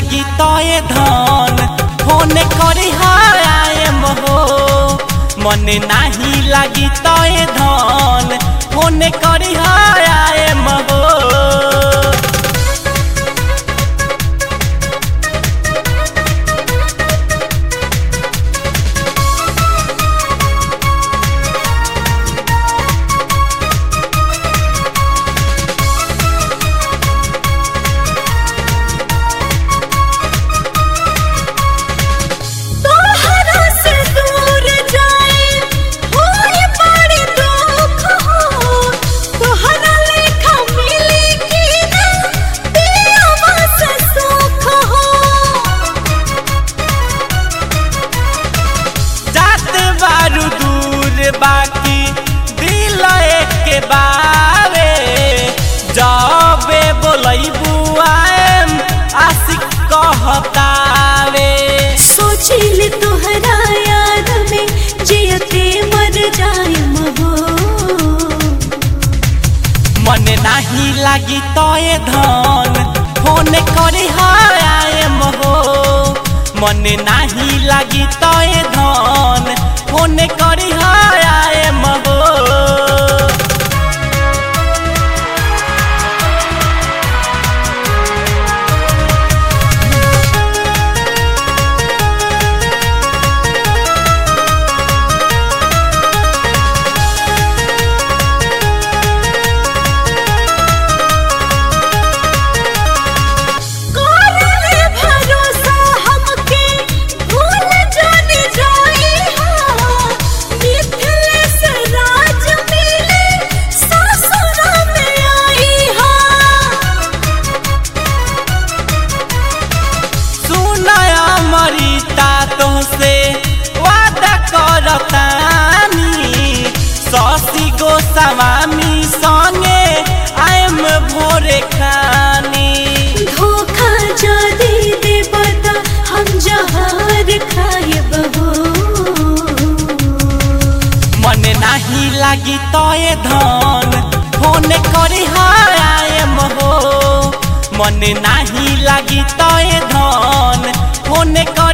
लागी तोए धन फोन करी आएम हो। मन नहीं लागी तोए धन फोन करी आएम हो। बाकी दिल के बारे जबे बोलैबू आएम आशिक कहतावे। सोचिल तोहरा याद में जियते मर जाएम हो। मन नहीं लागी तोए धन फोन करी आएम हो। मन नहीं लागी तोए धन फोन करी आएम हो। से वादा करतानी शशि गोस्वामी संगे आएम भोरे खानी। धोखा जदी देब त हम जहर खाएब हो। मन नहीं लागी तोए धन फोन करी आएम हो। मन नहीं लागी तोए धन फोन